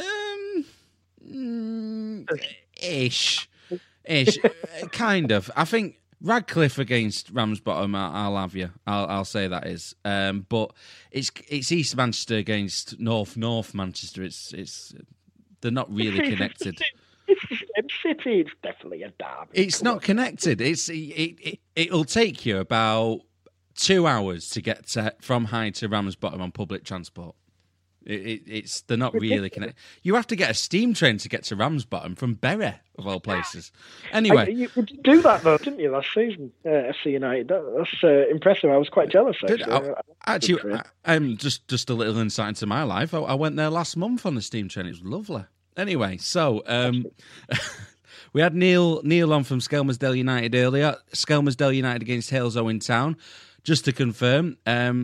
Ish, kind of. I think Radcliffe against Ramsbottom, I'll have you. I'll say that is. But it's East Manchester against North Manchester. It's they're not really connected. It's the same city. It's definitely a derby. It's not connected. It'll take you about 2 hours to get from Hyde to Ramsbottom on public transport. They're not really connected. You have to get a steam train to get to Ramsbottom from Bury, of all places. Anyway, you did do that though, didn't you, last season? FC United. That's impressive. I was quite jealous. Actually, just a little insight into my life. I went there last month on the steam train. It was lovely. Anyway, so we had Neil on from Skelmersdale United earlier. Skelmersdale United against Halesoe in town. Just to confirm,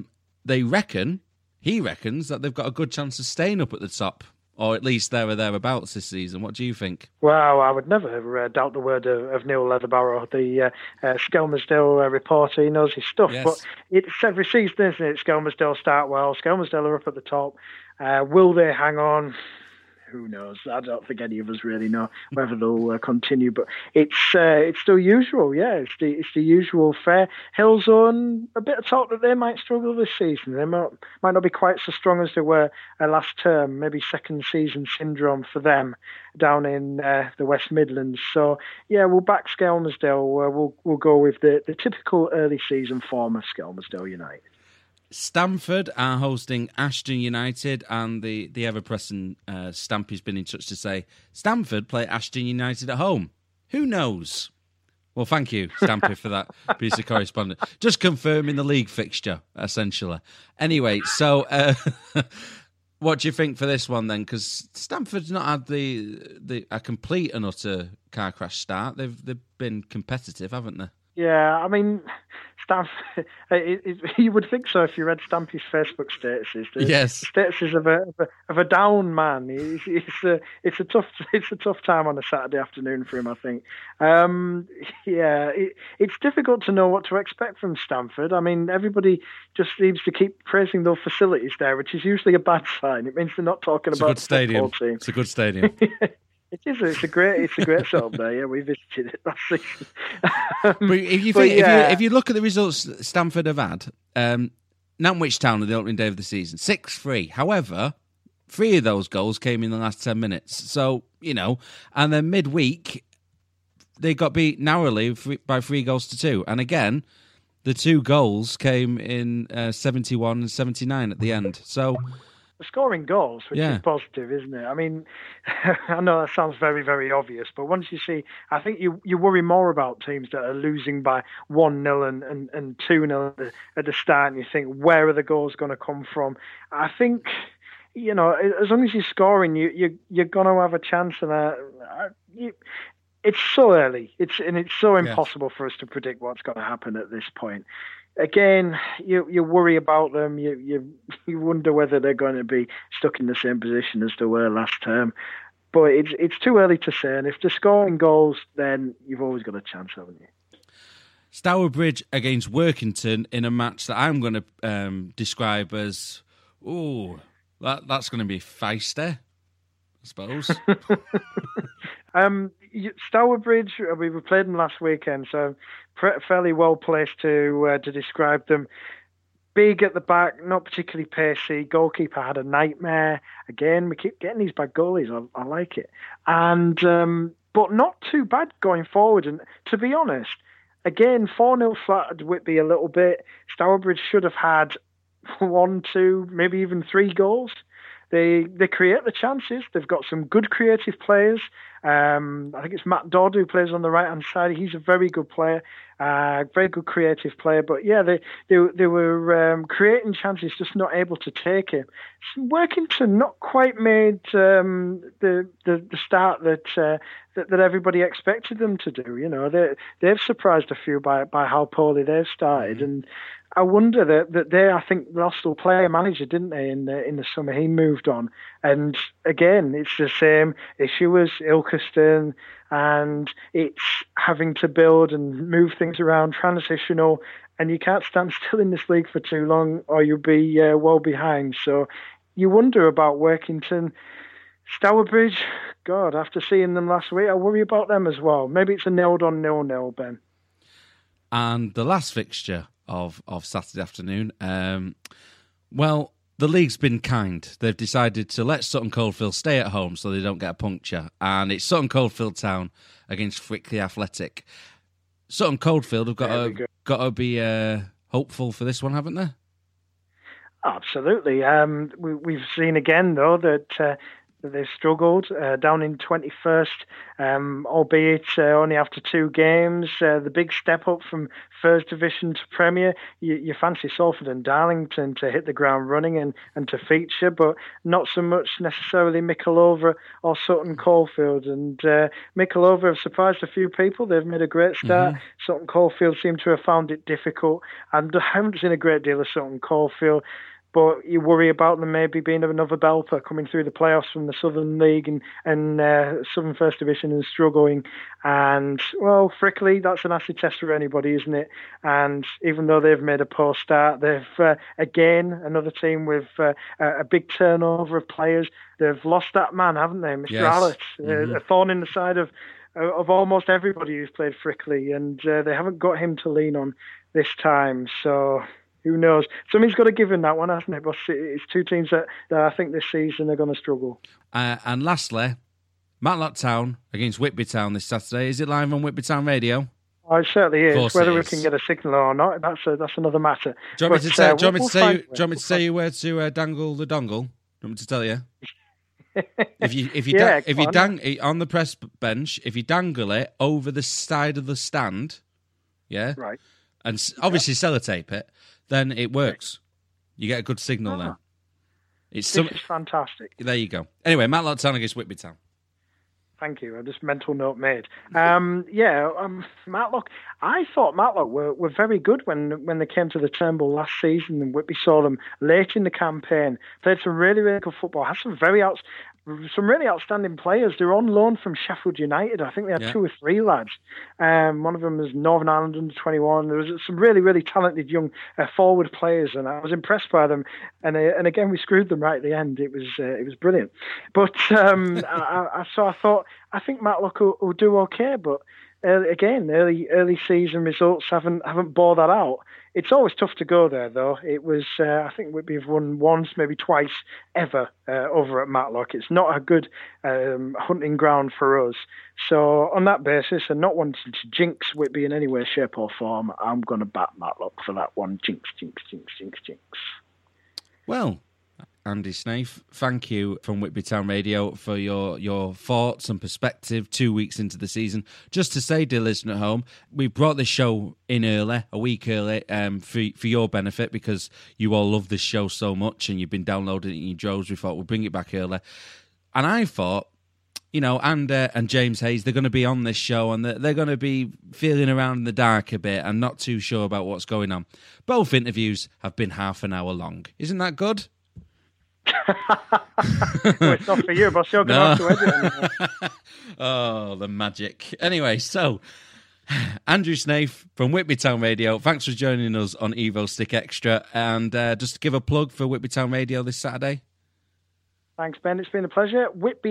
he reckons that they've got a good chance of staying up at the top, or at least there or thereabouts this season. What do you think? Well, I would never doubt the word of Neil Leatherbarrow, the Skelmersdale reporter. He knows his stuff. Yes. But it's every season, isn't it? Skelmersdale start well. Skelmersdale are up at the top. Will they hang on? Who knows? I don't think any of us really know whether they'll continue, but it's still usual. Yeah, it's the usual fare. Hillzone, a bit of talk that they might struggle this season. They might not be quite so strong as they were last term. Maybe second season syndrome for them down in the West Midlands. So yeah, we'll back Skelmersdale. We'll go with the typical early season form of Skelmersdale United. Stamford are hosting Ashton United, and the ever-present Stampy's been in touch to say Stamford play Ashton United at home. Who knows? Well, thank you, Stampy, for that piece of correspondence. Just confirming the league fixture, essentially. Anyway, so what do you think for this one then? Because Stamford's not had a complete and utter car crash start. They've been competitive, haven't they? Yeah, I mean, you would think so if you read Stampy's Facebook statuses. Yes, Statuses of a down man. It's a tough time on a Saturday afternoon for him, I think. It's difficult to know what to expect from Stamford. I mean, everybody just seems to keep praising those facilities there, which is usually a bad sign. It means they're not talking about the football team. It's a good stadium. It is. It's a great setup there. Yeah, we visited it last season. But if you look at the results Stamford have had, Nantwich Town on the opening day of the season, 6-3. However, 3 of those goals came in the last 10 minutes. So, and then midweek, they got beat narrowly by 3-2. And again, the 2 goals came in 71 and 79 at the end. So... scoring goals, which is positive, isn't it? I mean, I know that sounds very, very obvious, but once you see, I think you worry more about teams that are losing by 1-0 and 2-0 at the start, and you think, where are the goals going to come from? I think, as long as you're scoring, you're going to have a chance, and it's so early. It's so impossible for us to predict what's going to happen at this point. Again, you worry about them. You wonder whether they're going to be stuck in the same position as they were last term. But it's too early to say. And if they're scoring goals, then you've always got a chance, haven't you? Stourbridge against Workington in a match that I'm going to describe as, that's going to be feisty, I suppose. Stourbridge, we played them last weekend, so fairly well placed to describe them. Big at the back, not particularly pacey. Goalkeeper had a nightmare. Again, we keep getting these bad goalies. I like it, and but not too bad going forward. And to be honest, again, 4-0 flattered Whitby a little bit. Stourbridge should have had 1, 2, maybe even 3 goals. They create the chances. They've got some good creative players. I think it's Matt Dodd who plays on the right-hand side. He's a very good player, very good creative player. But yeah, they were creating chances, just not able to take it. Workington not quite made the start that everybody expected them to do. They've surprised a few by how poorly they've started, and I wonder that they, I think, lost their player manager, didn't they, in the summer? He moved on. And again, it's the same issue as Ilkeston, and it's having to build and move things around, transitional, and you can't stand still in this league for too long or you'll be well behind. So you wonder about Workington. Stourbridge, God, after seeing them last week, I worry about them as well. Maybe it's a 0-0, Ben. And the last fixture of Saturday afternoon, the league's been kind. They've decided to let Sutton Coldfield stay at home so they don't get a puncture, and it's Sutton Coldfield Town against Frickley Athletic. Sutton Coldfield have got to be hopeful for this one, haven't they? Absolutely. We've seen again though that they've struggled down in 21st, albeit only after 2 games. The big step up from First Division to Premier. You fancy Salford and Darlington to hit the ground running and to feature, but not so much necessarily Mickleover or Sutton Coldfield. And Mickleover have surprised a few people. They've made a great start. Mm-hmm. Sutton Coldfield seem to have found it difficult, and I haven't seen a great deal of Sutton Coldfield. But you worry about them maybe being another belter coming through the playoffs from the Southern League and Southern First Division and struggling. And, well, Frickley, that's an acid test for anybody, isn't it? And even though they've made a poor start, they've, again, another team with a big turnover of players. They've lost that man, haven't they? Mr. Allett, a thorn in the side of almost everybody who's played Frickley. And they haven't got him to lean on this time. So... who knows? Somebody's got to give him that one, hasn't it? But it's 2 teams that I think this season are going to struggle. And lastly, Matlock Town against Whitby Town this Saturday. Is it live on Whitby Town Radio? Oh, it certainly is. Whether we can get a signal or not, that's another matter. Do you want me to tell you where to dangle the dongle? Do you want me to tell you? If you on the press bench, if you dangle it over the side of the stand, right, and obviously sellotape it, then it works. You get a good signal then. This is fantastic. There you go. Anyway, Matlock Town against Whitby Town. Thank you. Just mental note made. Matlock. I thought Matlock were very good when they came to the Turnbull last season, and Whitby saw them late in the campaign. Played some really, really good football. Had some really outstanding players. They were on loan from Sheffield United. I think they had 2 or 3 lads. One of them was Northern Ireland under 21. There was some really, really talented young forward players, and I was impressed by them. And again, we screwed them right at the end. It was brilliant. But I think Matlock will do okay. But early season results haven't bore that out. It's always tough to go there, though. It was, I think we've won once, maybe twice ever over at Matlock. It's not a good hunting ground for us. So on that basis, and not wanting to jinx Whitby in any way, shape or form, I'm going to back Matlock for that one. Jinx, jinx, jinx, jinx, jinx. Well, Andy Snaith, thank you from Whitby Town Radio for your thoughts and perspective 2 weeks into the season. Just to say, dear listener at home, we brought this show in early, a week early, for your benefit, because you all love this show so much and you've been downloading it in your droves. We thought we'd bring it back early. And I thought, and James Hayes, they're going to be on this show and they're going to be feeling around in the dark a bit and not too sure about what's going on. Both interviews have been half an hour long. Isn't that good? Well, it's not for you, but you're going to have to edit it. Oh, the magic. Anyway, so Andrew Snaith from Whitby Town Radio, thanks for joining us on Evo Stick Extra. And just to give a plug for Whitby Town Radio this Saturday. Thanks, Ben. It's been a pleasure.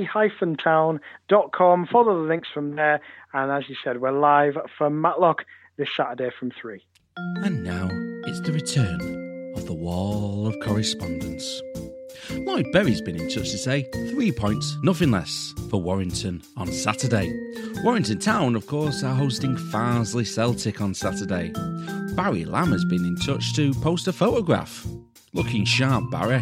Whitby-town.com. Follow the links from there. And as you said, we're live from Matlock this Saturday from 3. And now it's the return of the Wall of Correspondence. Lloyd Berry's been in touch to say 3 points, nothing less, for Warrington on Saturday. Warrington Town, of course, are hosting Farsley Celtic on Saturday. Barry Lamb has been in touch to post a photograph. Looking sharp, Barry.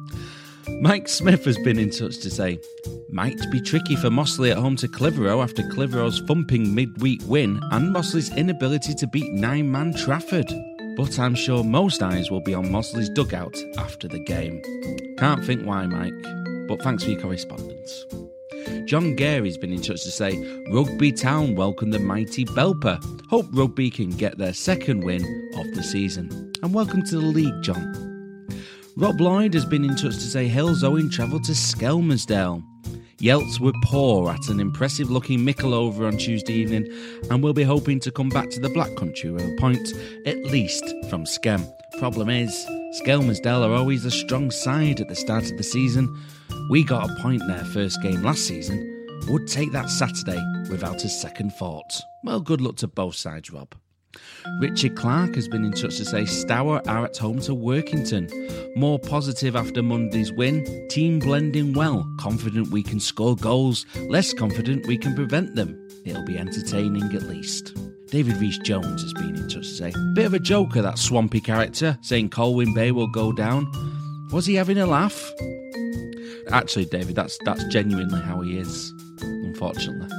Mike Smith has been in touch to say, might be tricky for Mossley at home to Clitheroe after Clitheroe's thumping midweek win and Mossley's inability to beat 9-man Trafford. But I'm sure most eyes will be on Mossley's dugout after the game. Can't think why, Mike, but thanks for your correspondence. John Gary's been in touch to say, Rugby Town welcome the mighty Belper. Hope Rugby can get their second win of the season. And welcome to the league, John. Rob Lloyd has been in touch to say, Hills Owen travelled to Skelmersdale. Yelts were poor at an impressive-looking Mickle-over on Tuesday evening and will be hoping to come back to the Black Country with a point, at least from Skem. Problem is, Skelmersdale are always a strong side at the start of the season. We got a point in their first game last season. Would take that Saturday without a second thought. Well, good luck to both sides, Rob. Richard Clark has been in touch to say Stour are at home to Workington. More positive after Monday's win. Team blending well. Confident we can score goals. Less confident we can prevent them. It'll be entertaining at least. David Rees-Jones has been in touch to say, bit of a joker, that swampy character, saying Colwyn Bay will go down. Was he having a laugh? Actually, David, that's genuinely how he is, unfortunately.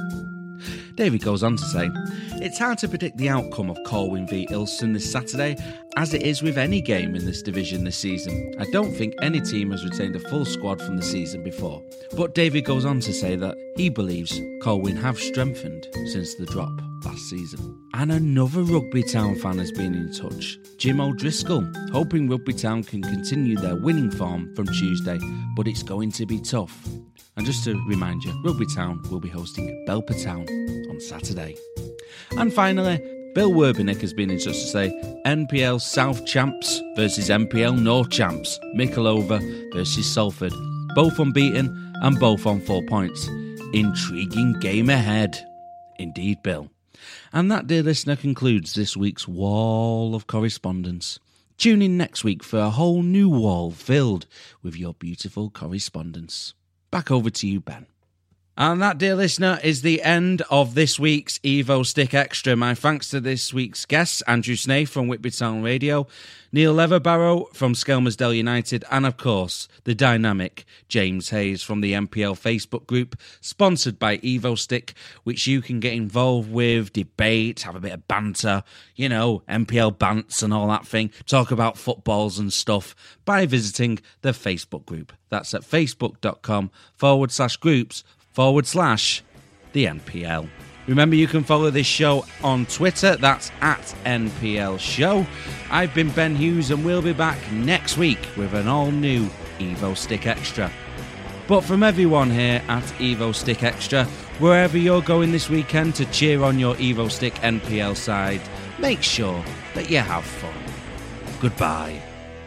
David goes on to say, it's hard to predict the outcome of Colwyn v Ilston this Saturday, as it is with any game in this division this season. I don't think any team has retained a full squad from the season before. But David goes on to say that he believes Colwyn have strengthened since the drop last season. And another Rugby Town fan has been in touch, Jim O'Driscoll, hoping Rugby Town can continue their winning form from Tuesday, but it's going to be tough. And just to remind you, Rugby Town will be hosting Belper Town on Saturday. And finally, Bill Werbinick has been in touch to say NPL South Champs versus NPL North Champs, Mickle-over versus Salford, both unbeaten and both on 4 points. Intriguing game ahead. Indeed, Bill. And that, dear listener, concludes this week's Wall of Correspondence. Tune in next week for a whole new wall filled with your beautiful correspondence. Back over to you, Ben. And that, dear listener, is the end of this week's Evo Stick Extra. My thanks to this week's guests, Andrew Snaith from Whitby Town Radio, Neil Leverbarrow from Skelmersdale United, and, of course, the dynamic James Hayes from the MPL Facebook group, sponsored by Evo Stick, which you can get involved with, debate, have a bit of banter, you know, MPL bants and all that thing, talk about footballs and stuff, by visiting the Facebook group. That's at facebook.com/groups/ the NPL. Remember, you can follow this show on Twitter. That's at NPL Show. I've been Ben Hughes, and we'll be back next week with an all-new Evo Stick Extra. But from everyone here at Evo Stick Extra, wherever you're going this weekend to cheer on your Evo Stick NPL side, make sure that you have fun. Goodbye.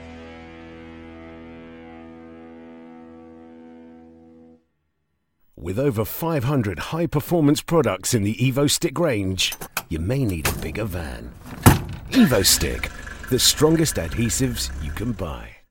With over 500 high-performance products in the Evo Stick range, you may need a bigger van. Evo Stick, the strongest adhesives you can buy.